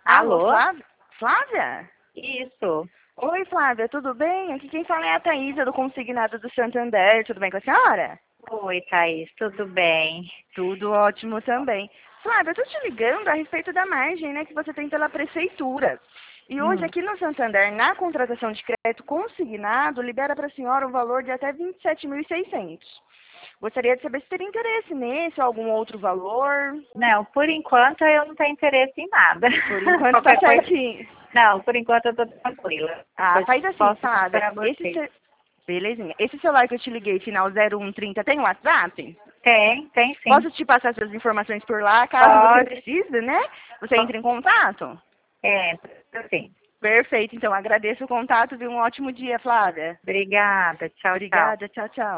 Alô, Alô? Flávia? Flávia? Isso. Oi, Flávia, tudo bem? Aqui quem fala é a Thaísa, do Consignado do Santander. Tudo bem com a senhora? Oi, Thaís, tudo bem? Tudo ótimo também. Flávia, eu tô te ligando a respeito da margem, né, que você tem pela prefeitura. E hoje Hum. aqui no Santander, na contratação de crédito consignado, libera para a senhora um valor de até 27.600. Gostaria de saber se teria interesse nesse ou algum outro valor. Não, por enquanto eu não tenho interesse em nada. Por enquanto tá Qualquer coisa. certinho. Não, por enquanto eu tô tranquila. Ah, Depois faz assim, posso Flávia. para vocês. Belezinha. Esse celular que eu te liguei, final 0130, tem WhatsApp? Tem sim. Posso te passar essas informações por lá, caso você Pode. precise, né? Você entre em contato? Sim. Perfeito, então agradeço o contato e um ótimo dia, Flávia. Obrigada. Tchau, tchau. Obrigada, tchau, tchau.